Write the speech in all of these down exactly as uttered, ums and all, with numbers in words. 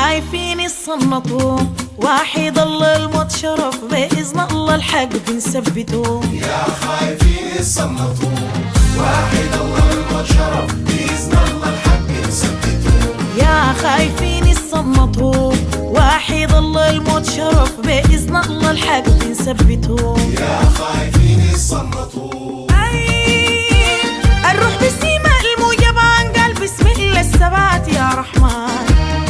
خايفين يصنطوا واحد الله الموت شرف بإذن الله الحق بنثبته. يا خايفين يصنطوا واحد الله الموت شرف بإذن الله الحق بنثبته. يا خايفين يصنطوا واحد الله الموت شرف بإذن الله الحق بنثبته. يا خايفين يصنطوا الروح بسيمة الموجبان قال بسم الله الثبات يا رحمن.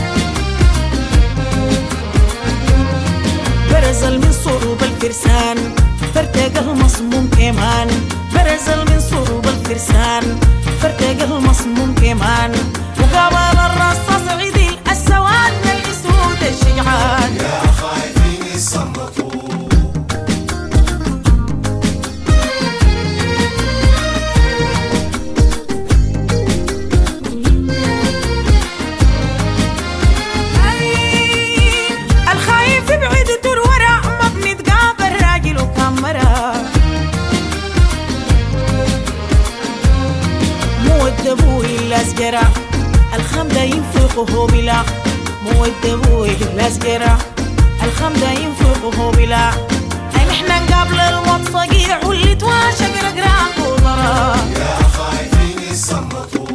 برزل من صروب الفرسان فارتقى المصموم كمان. برزل من صروب الفرسان فارتقى المصموم كمان. وقابل الرصاص عدل السواد الاسود الشجعان. يا خايفين يصنطوا ابوي الازقرة الخمدة ينفقه بلا. مود ابوي الازقرة الخمدة ينفقه بلا. نحن نقابل الموت صقيع واللي تواشق رقراق وضرا. يا خايفين يصنطوا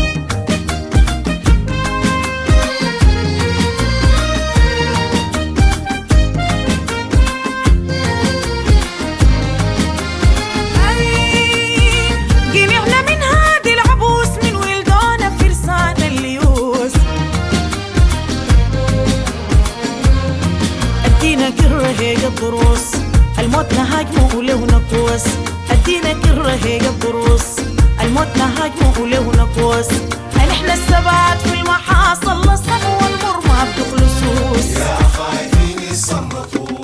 هيك الضروس الموت نهاجمه وله نقوس. ادينا كره هيك الضروس الموت نهاجمه وله نقوس. نحن الثبات في المحاصل للصفو والمر ما بتخلصوس. يا خايفين يصنطوا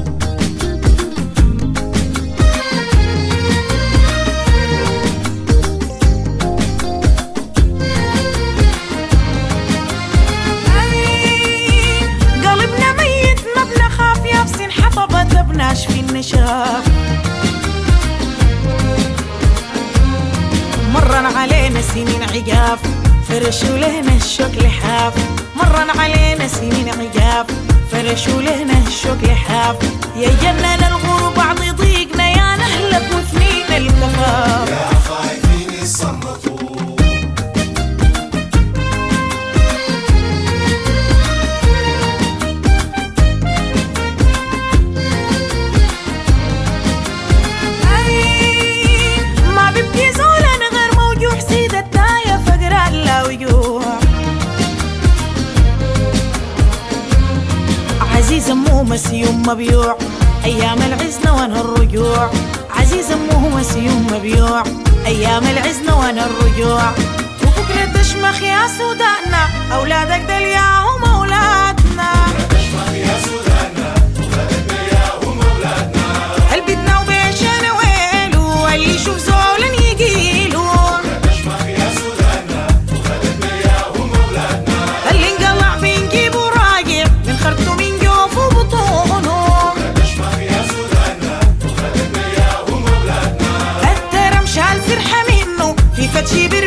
بناش في النشاف. مرن علينا سنين عقاف فرشوا لهنا الشوك لحاف. مرن علينا سنين عقاف فرشوا لهنا الشوك لحاف. يا جنن الغرب بعض ضيقنا يا نهلك وفنين الكفاف. يا خايفين يصنطوا عزيز امه مسيوم مبيوع ايام العزنا وانا الرجوع. عزيز امه مسيوم مبيوع ايام العزنا وانا الرجوع. وبكره تشمخ يا سوداننا اولادك دلياهم اولادنا. تشمخ يا سوداننا اولادك دلياهم اولادنا. البدنا وبيشنا ويلو اللي يشوف زولا يجيلو. تشمخ يا سوداننا اولادك دلياهم اولادنا. اللي انقلع بنجيبه راجع من خرطوم فتشي